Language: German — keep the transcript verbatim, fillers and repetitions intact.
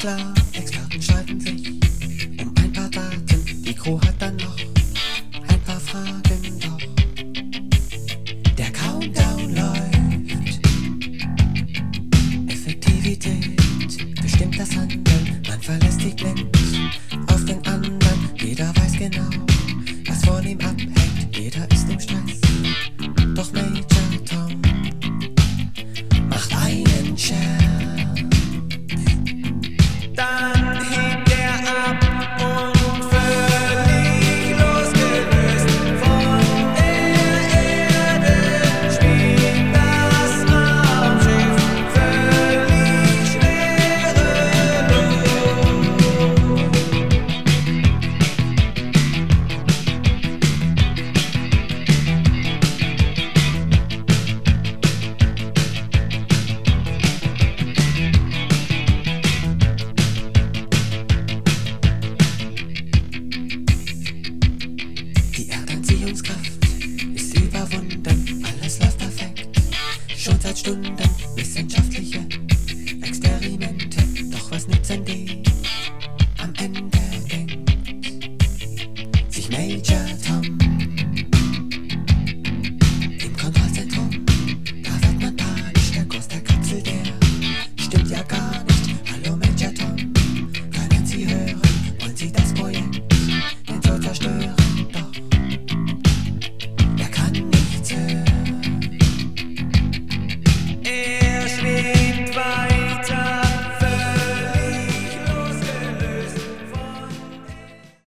klar, Experten streiten sich um ein paar Daten. Die Crew hat dann noch ein paar Fragen, doch der Countdown läuft. Effektivität bestimmt das Handeln. Man verlässt sich blind auf den anderen. Jeder weiß genau, was von ihm abhängt. Jeder ist im Stress, doch Major Tom macht einen Scherz. Dann hebt er ab und völlig losgelöst von der Erde schwebt das Raumschiff völlig schwerelos. Die Erdanziehungskraft